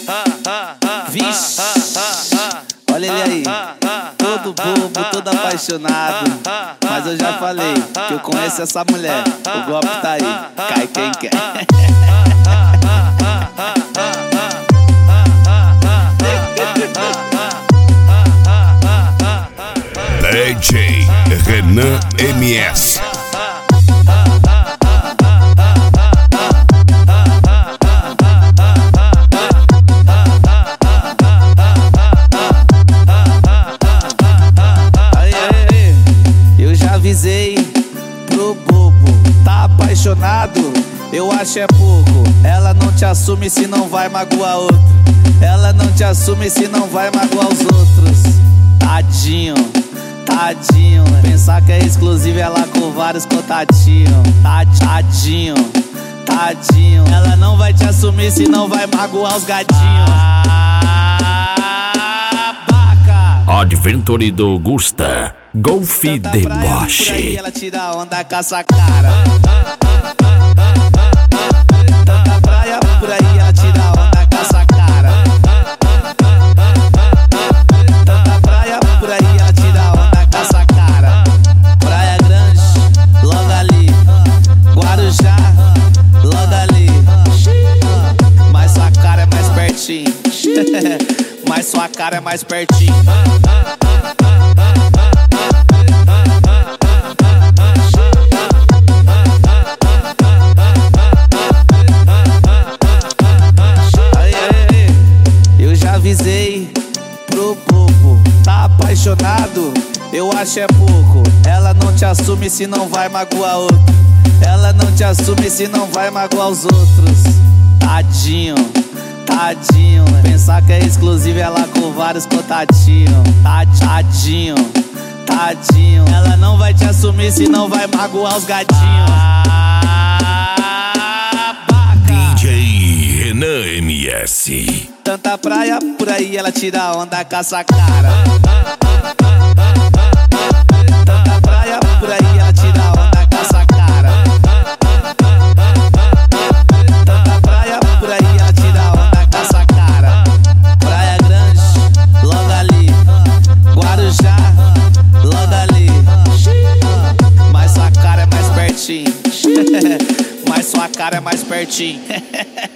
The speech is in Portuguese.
Vixe, olha ele aí, todo bobo, todo apaixonado. Mas eu já falei que eu conheço essa mulher, o golpe tá aí, cai quem quer. DJ Renan MS. Eu já avisei pro bobo, tá apaixonado? Eu acho é pouco. Ela não te assume se não vai magoar outro. Ela não te assume se não vai magoar os outros. Tadinho, tadinho, né? Pensar que é exclusivo ela com vários contatinhos. Tadinho, tadinho. Ela não vai te assumir se não vai magoar os gatinhos. Adventure do Gusta, Golfe Deboche. Ela tira onda com essa cara. Tanta praia por aí, ela tira onda com essa cara. Tanta praia por aí, ela tira onda com essa cara. Praia Grande, logo ali. Guarujá, logo ali. Mas sua cara é mais pertinho. Mas sua cara é mais pertinho. Eu já avisei pro bobo, tá apaixonado? Eu acho é pouco. Ela não te assume se não vai magoar outro. Ela não te assume se não vai magoar os outros. Tadinho, tadinho, né? Pensar que é exclusivo ela com vários contatinhos. Tadinho, tadinho. Ela não vai te assumir se não vai magoar os gatinhos. DJ Renan MS. Tanta praia por aí, ela tira onda com essa cara. Tanta praia por aí, ela tira onda com essa cara. Tanta praia por aí, ela tira onda com essa cara. Praia Grande, logo ali. Guarujá, logo ali. Mas sua cara é mais pertinho. Mas sua cara é mais pertinho.